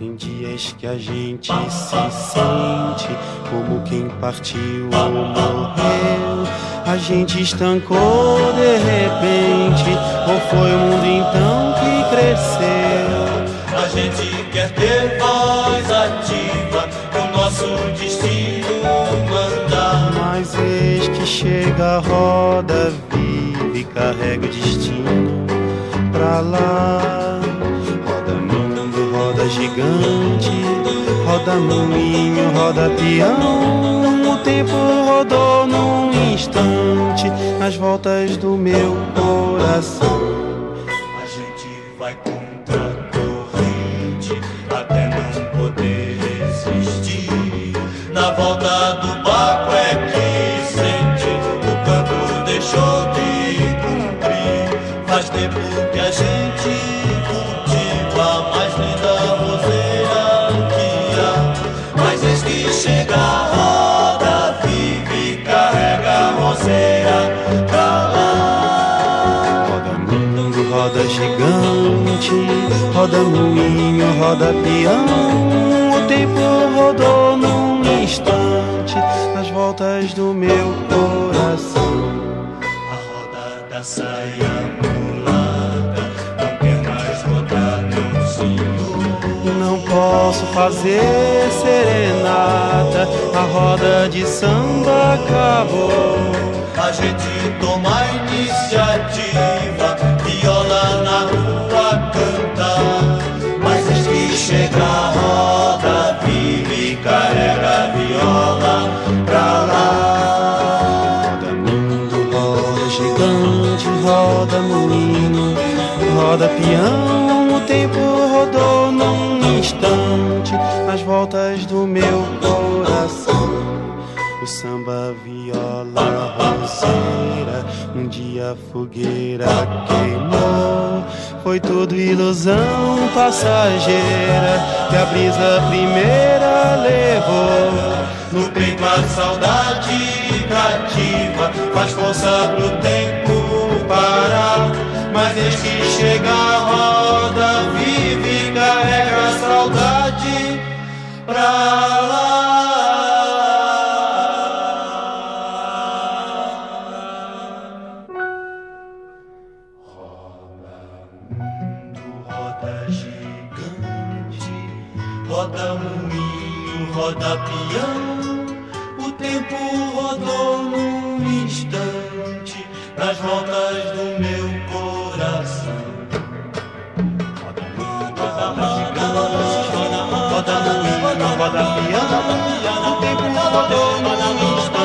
Tem dias que a gente se sente como quem partiu ou morreu. A gente estancou de repente, ou foi o mundo então que cresceu? A gente quer ter voz ativa, o nosso destino mandar. Mas eis que chega a roda viva e carrega o destino pra lá. Roda mundo, roda gigante, roda moinho, roda peão. O tempo rodou num instante nas voltas do meu coração. A gente vai contra a corrente até não poder resistir. Na volta do barco é que sente o campo deixou de cumprir. Faz tempo que a gente cultiva a mais linda roseira que há. Mas eis que chega a roda viva e carrega a roseira pra lá. Roda mundo, roda gigante, roda moinho, roda peão. O tempo rodou num instante nas voltas do meu coração. A roda da saia mulata não quer mais rodar, não, senhor. Não posso fazer serenata, a roda de samba acabou. A gente toma a iniciativa, viola na rua cantar. Mas eis que chega a roda viva e carrega a viola pra lá. Roda mundo, roda gigante, roda moinho, roda peão. O tempo rodou num instante nas voltas do meu coração. O samba, viola, roseira, um dia a fogueira queimou. Foi tudo ilusão passageira que a brisa primeira levou. No peito a saudade cativa faz força pro tempo parar. Mas eis que chega a roda viva e carrega a saudade pra lá. Roda gigante, roda moinho, roda peão. O tempo rodou num instante nas voltas do meu coração. Roda mundo, roda gigante, roda moinho, roda peão. O tempo rodou num instante